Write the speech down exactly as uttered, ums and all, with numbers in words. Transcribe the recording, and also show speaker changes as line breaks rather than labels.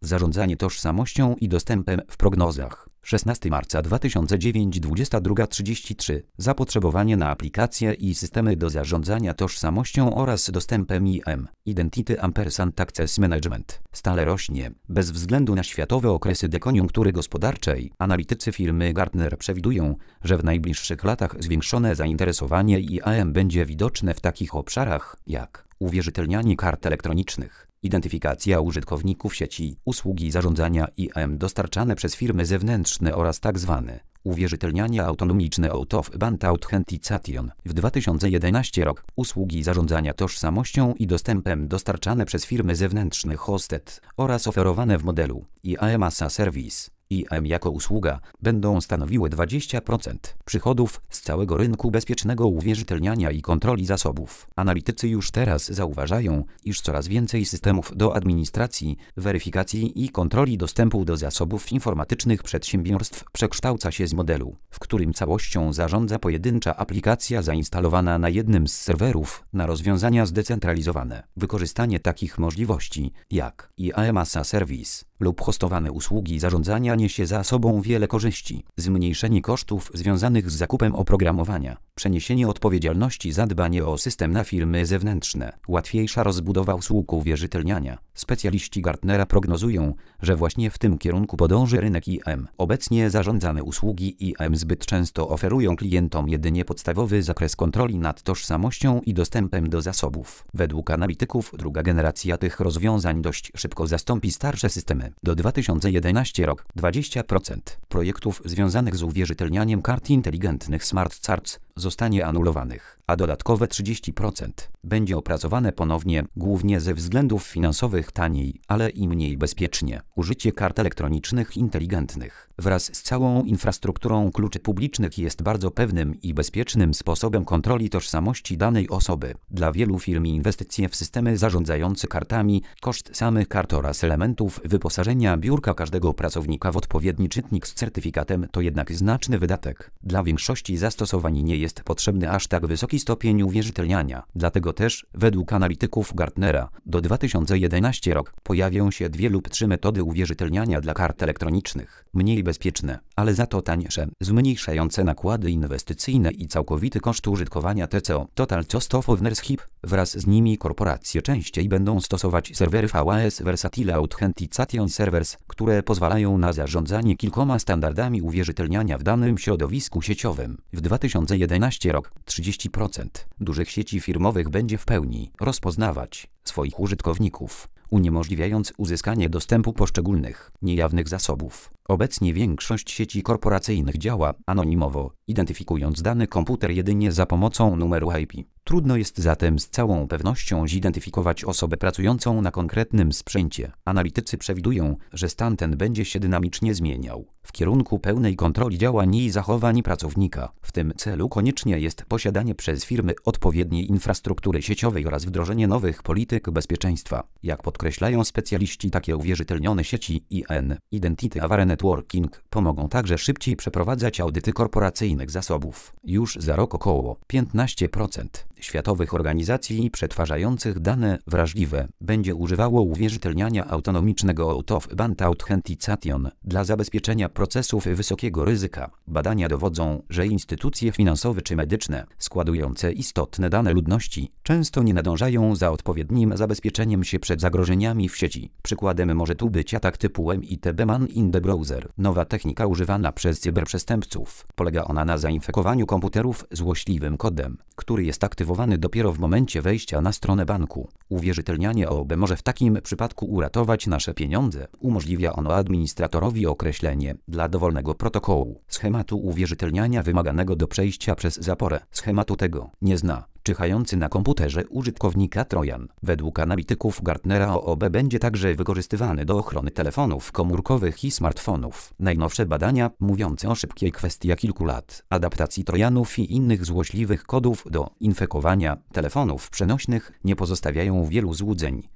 Zarządzanie tożsamością i dostępem w prognozach. szesnastego marca dwa tysiące dziewiątego, dwudziesta druga trzydzieści trzy. Zapotrzebowanie na aplikacje i systemy do zarządzania tożsamością oraz dostępem I M Identity Ampersand Access Management stale rośnie. Bez względu na światowe okresy dekoniunktury gospodarczej, analitycy firmy Gartner przewidują, że w najbliższych latach zwiększone zainteresowanie I A M będzie widoczne w takich obszarach jak uwierzytelnianie kart elektronicznych, identyfikacja użytkowników sieci, usługi zarządzania I A M dostarczane przez firmy zewnętrzne oraz tzw. uwierzytelnianie autonomiczne Out of Band Authentication. W dwa tysiące jedenastym rok usługi zarządzania tożsamością i dostępem dostarczane przez firmy zewnętrzne hosted oraz oferowane w modelu I A M as a Service. I A M jako usługa będą stanowiły dwadzieścia procent przychodów z całego rynku bezpiecznego uwierzytelniania i kontroli zasobów. Analitycy już teraz zauważają, iż coraz więcej systemów do administracji, weryfikacji i kontroli dostępu do zasobów informatycznych przedsiębiorstw przekształca się z modelu, w którym całością zarządza pojedyncza aplikacja zainstalowana na jednym z serwerów, na rozwiązania zdecentralizowane. Wykorzystanie takich możliwości, jak I A M as a Service lub hostowane usługi zarządzania niesie za sobą wiele korzyści. Zmniejszenie kosztów związanych z zakupem oprogramowania, przeniesienie odpowiedzialności za dbanie o system na firmy zewnętrzne, łatwiejsza rozbudowa usług uwierzytelniania. Specjaliści Gartnera prognozują, że właśnie w tym kierunku podąży rynek I A M. Obecnie zarządzane usługi I A M zbyt często oferują klientom jedynie podstawowy zakres kontroli nad tożsamością i dostępem do zasobów. Według analityków druga generacja tych rozwiązań dość szybko zastąpi starsze systemy. Do dwa tysiące jedenastego rok dwadzieścia procent projektów związanych z uwierzytelnianiem kart inteligentnych Smart Cards zostanie anulowanych, a dodatkowe trzydzieści procent będzie opracowane ponownie, głównie ze względów finansowych taniej, ale i mniej bezpiecznie. Użycie kart elektronicznych inteligentnych wraz z całą infrastrukturą kluczy publicznych jest bardzo pewnym i bezpiecznym sposobem kontroli tożsamości danej osoby. Dla wielu firm inwestycje w systemy zarządzające kartami, koszt samych kart oraz elementów wyposażenia biurka każdego pracownika w odpowiedni czytnik z certyfikatem to jednak znaczny wydatek. Dla większości zastosowań nie jest jest potrzebny aż tak wysoki stopień uwierzytelniania. Dlatego też, według analityków Gartnera, do dwa tysiące jedenastego rok pojawią się dwie lub trzy metody uwierzytelniania dla kart elektronicznych. Mniej bezpieczne, ale za to tańsze, zmniejszające nakłady inwestycyjne i całkowity koszt użytkowania T C O. Total Cost of Ownership. Wraz z nimi korporacje częściej będą stosować serwery V A S Versatile Authentication Servers, które pozwalają na zarządzanie kilkoma standardami uwierzytelniania w danym środowisku sieciowym. W dwa tysiące jedenastym rok trzydzieści procent dużych sieci firmowych będzie w pełni rozpoznawać swoich użytkowników, uniemożliwiając uzyskanie dostępu poszczególnych, niejawnych zasobów. Obecnie większość sieci korporacyjnych działa anonimowo, identyfikując dany komputer jedynie za pomocą numeru I P. Trudno jest zatem z całą pewnością zidentyfikować osobę pracującą na konkretnym sprzęcie. Analitycy przewidują, że stan ten będzie się dynamicznie zmieniał w kierunku pełnej kontroli działań i zachowań pracownika. W tym celu konieczne jest posiadanie przez firmy odpowiedniej infrastruktury sieciowej oraz wdrożenie nowych polityk bezpieczeństwa. Jak podkreślają specjaliści, takie uwierzytelnione sieci I A M, Identity Aware Networking, pomogą także szybciej przeprowadzać audyty korporacyjnych zasobów. Już za rok około piętnaście procent światowych organizacji przetwarzających dane wrażliwe będzie używało uwierzytelniania autonomicznego Out of Band Authentication dla zabezpieczenia procesów wysokiego ryzyka. Badania dowodzą, że instytucje finansowe czy medyczne składujące istotne dane ludności często nie nadążają za odpowiednim zabezpieczeniem się przed zagrożeniami w sieci. Przykładem może tu być atak typu M I T B Man in the Browser. Nowa technika używana przez cyberprzestępców. Polega ona na zainfekowaniu komputerów złośliwym kodem, który jest aktywowany dopiero w momencie wejścia na stronę banku. Uwierzytelnianie O B może w takim przypadku uratować nasze pieniądze. Umożliwia ono administratorowi określenie dla dowolnego protokołu schematu uwierzytelniania wymaganego do przejścia przez zaporę. Schematu tego nie zna czyhający na komputerze użytkownika trojan. Według analityków Gartnera O B będzie także wykorzystywany do ochrony telefonów komórkowych i smartfonów. Najnowsze badania, mówiące o szybkiej kwestii kilku lat, adaptacji trojanów i innych złośliwych kodów do infekowania telefonów przenośnych, nie pozostawiają wielu złudzeń.